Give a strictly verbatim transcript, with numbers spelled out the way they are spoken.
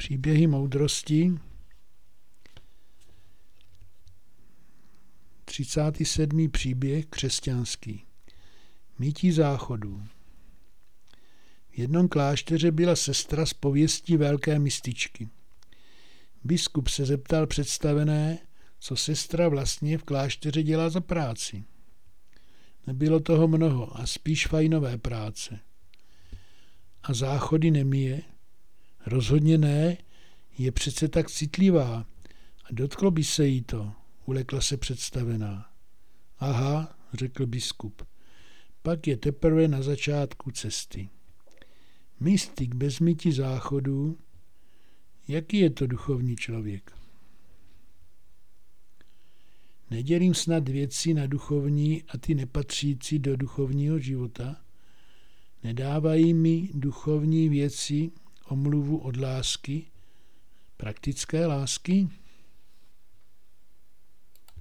Příběhy moudrosti. třicátý sedmý příběh křesťanský. Mytí záchodů. V jednom klášteře byla sestra s pověstí velké mističky. Biskup se zeptal představené, co sestra vlastně v klášteře dělá za práci. Nebylo toho mnoho a spíš fajnové práce. A záchody nemije? Rozhodně ne, je přece tak citlivá a dotklo by se jí to, ulekla se představená. Aha, řekl biskup, pak je teprve na začátku cesty. Mystik bez mytí záchodů, jaký je to duchovní člověk? Nedělím snad věci na duchovní a ty nepatřící do duchovního života? Nedávají mi duchovní věci omluvu od lásky, praktické lásky?